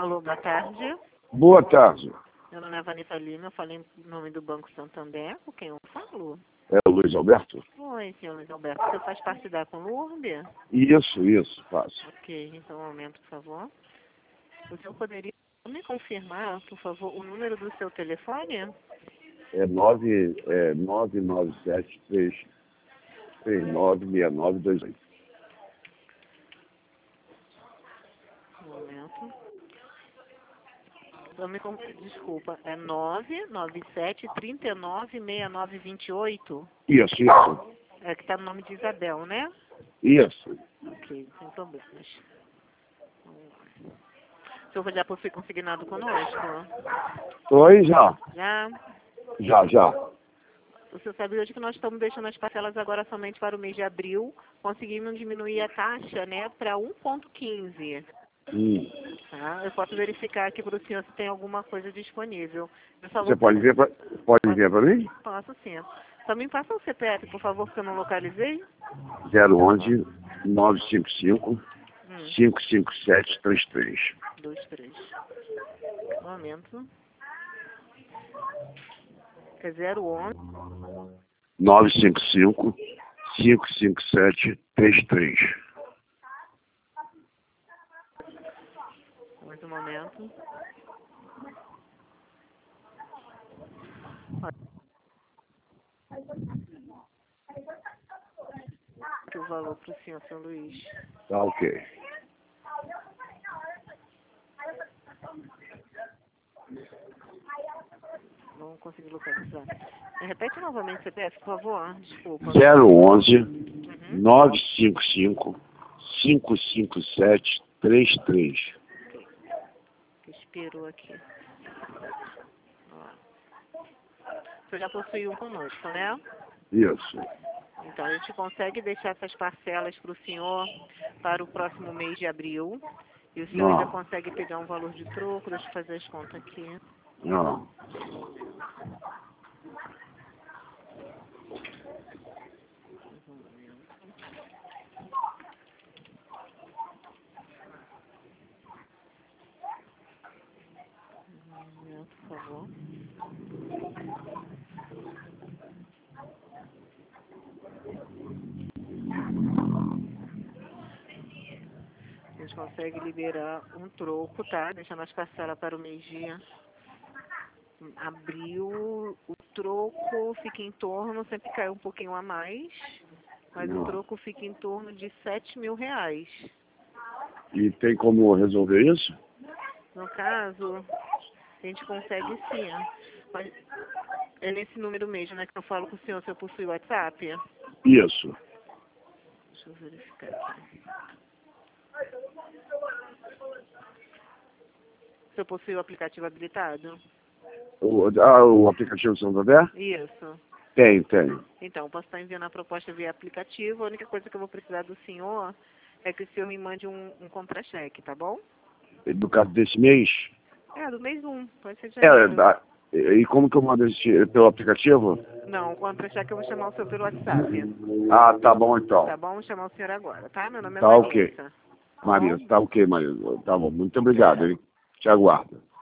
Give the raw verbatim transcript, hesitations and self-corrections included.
Alô, boa tarde. Boa tarde. Meu nome é Vanessa Lima, eu falei em nome do Banco Santander. Com quem eu falo? É o Luiz Alberto? Oi, senhor Luiz Alberto. Você faz parte da Conurb? Isso, isso, faço. Ok, então um momento, por favor. O senhor poderia me confirmar, por favor, o número do seu telefone? É nove, é nove nove sete três três nove seis nove dois oito. Um momento. Então, me con- Desculpa, é nove nove sete três nove seis nove dois oito? Isso, isso. É que está no nome de Isabel, né? Isso. Ok, sem problemas. Vamos lá. O senhor já foi consignado conosco? Oi, já. Já? Já, já. O senhor sabe hoje que nós estamos deixando as parcelas agora somente para o mês de abril. Conseguimos diminuir a taxa, né, para um ponto quinze. Hum. Tá? Eu posso verificar aqui para o senhor se tem alguma coisa disponível. Eu só vou Você pode ver pra, pode ver para mim? Posso sim. Só me passa o C P F, por favor, que eu não localizei. zero onze nove cinco cinco Hum, cinco cinco sete três três. dois, três. Um momento. É zero onze. nove cinco cinco cinco cinco sete três três. Mais um momento. Aqui o valor para o senhor, seu Luiz. Tá ok. Não consegui localizar. Repete novamente o C P F, por favor. Desculpa. zero onze Uhum. nove cinco cinco cinco cinco sete três três. Expirou aqui. Ó. O senhor já possui um conosco, né? Isso. Então, a gente consegue deixar essas parcelas para o senhor para o próximo mês de abril. E o senhor ainda Não, consegue pegar um valor de troco. Deixa eu fazer as contas aqui. não. Um momento, por favor. A gente consegue liberar um troco, tá? Deixando as parcelas para o mês de abril. O troco fica em torno, sempre cai um pouquinho a mais, mas o Não. troco fica em torno de sete mil reais. E tem como resolver isso? No caso, a gente consegue sim. Mas é nesse número mesmo, né, que eu falo com o senhor, se eu possui o WhatsApp. Isso. Deixa eu verificar aqui. Se eu possui o aplicativo habilitado? O, ah, o aplicativo Santander? Isso. Tem, tem. Então, posso estar enviando a proposta via aplicativo. A única coisa que eu vou precisar do senhor é que o senhor me mande um, um contra-cheque, tá bom? No caso desse mês? É, do mês um, pode ser de É, janeiro. da- e como que eu mando esse, pelo aplicativo? Não, o contra-cheque eu vou chamar o senhor pelo WhatsApp. Ah, tá bom então. Tá bom? Vou chamar o senhor agora, tá? Meu nome é Tá ok. Vanessa. Tá Maria, bom? tá ok, Maria. Tá bom. Muito obrigado, hein? Te aguardo.